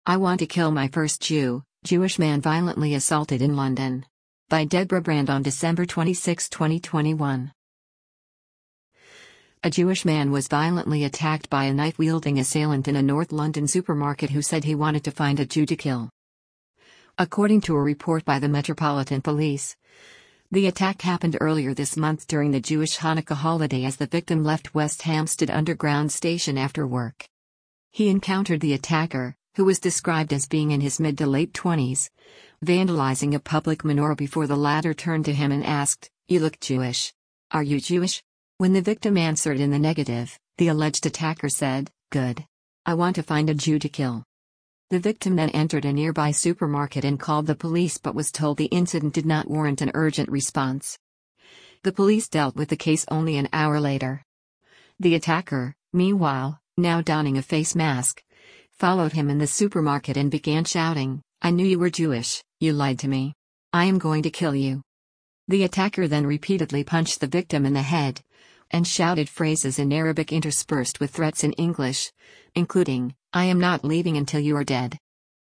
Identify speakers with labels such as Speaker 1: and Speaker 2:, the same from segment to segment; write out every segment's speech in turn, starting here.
Speaker 1: I want to kill my first Jewish man violently assaulted in London. By Deborah Brand on December 26, 2021. A Jewish man was violently attacked by a knife-wielding assailant in a North London supermarket who said he wanted to find a Jew to kill. According to a report by the Metropolitan Police, the attack happened earlier this month during the Jewish Hanukkah holiday as the victim left West Hampstead Underground Station after work. He encountered the attacker, who was described as being in his mid to late 20s, vandalizing a public menorah before the latter turned to him and asked, "You look Jewish. Are you Jewish?" When the victim answered in the negative, the alleged attacker said, "Good. I want to find a Jew to kill." The victim then entered a nearby supermarket and called the police but was told the incident did not warrant an urgent response. The police dealt with the case only an hour later. The attacker, meanwhile, now donning a face mask, followed him in the supermarket and began shouting, "I knew you were Jewish, you lied to me. I am going to kill you." The attacker then repeatedly punched the victim in the head, and shouted phrases in Arabic interspersed with threats in English, including, "I am not leaving until you are dead."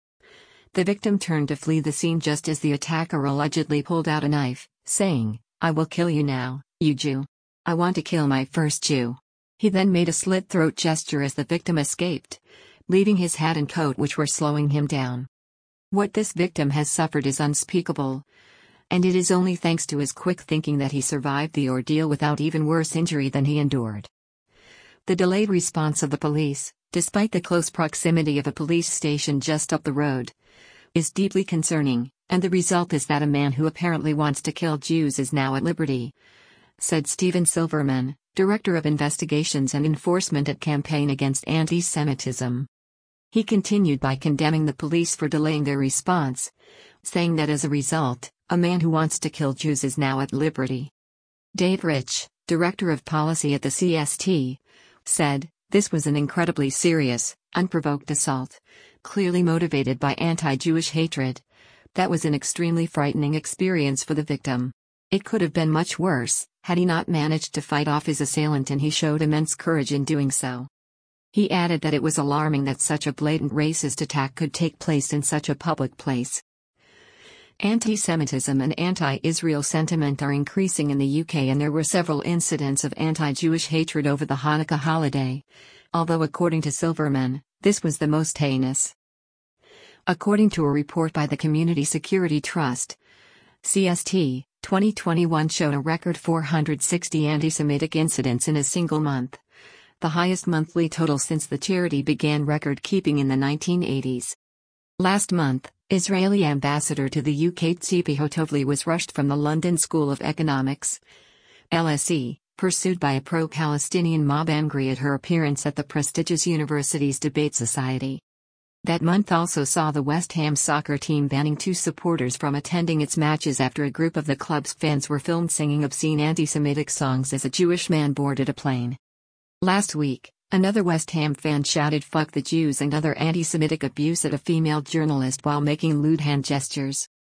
Speaker 1: The victim turned to flee the scene just as the attacker allegedly pulled out a knife, saying, "I will kill you now, you Jew. I want to kill my first Jew." He then made a slit-throat gesture as the victim escaped, leaving his hat and coat which were slowing him down. What this victim has suffered is unspeakable, and it is only thanks to his quick thinking that he survived the ordeal without even worse injury than he endured. The delayed response of the police, despite the close proximity of a police station just up the road, is deeply concerning, and the result is that a man who apparently wants to kill Jews is now at liberty, said Stephen Silverman, Director of Investigations and Enforcement at Campaign Against Anti-Semitism. He continued by condemning the police for delaying their response, saying that as a result, a man who wants to kill Jews is now at liberty. Dave Rich, Director of Policy at the CST, said, "This was an incredibly serious, unprovoked assault, clearly motivated by anti-Jewish hatred. That was an extremely frightening experience for the victim. It could have been much worse, had he not managed to fight off his assailant, and he showed immense courage in doing so." He added that it was alarming that such a blatant racist attack could take place in such a public place. Anti-Semitism and anti-Israel sentiment are increasing in the UK, and there were several incidents of anti-Jewish hatred over the Hanukkah holiday, although according to Silverman, this was the most heinous. According to a report by the Community Security Trust, CST, 2021 showed a record 460 anti-Semitic incidents in a single month, the highest monthly total since the charity began record-keeping in the 1980s. Last month, Israeli ambassador to the UK Tzipi Hotovli was rushed from the London School of Economics, LSE, pursued by a pro-Palestinian mob angry at her appearance at the prestigious university's debate society. That month also saw the West Ham soccer team banning 2 supporters from attending its matches after a group of the club's fans were filmed singing obscene anti-Semitic songs as a Jewish man boarded a plane. Last week, another West Ham fan shouted "fuck the Jews" and other anti-Semitic abuse at a female journalist while making lewd hand gestures.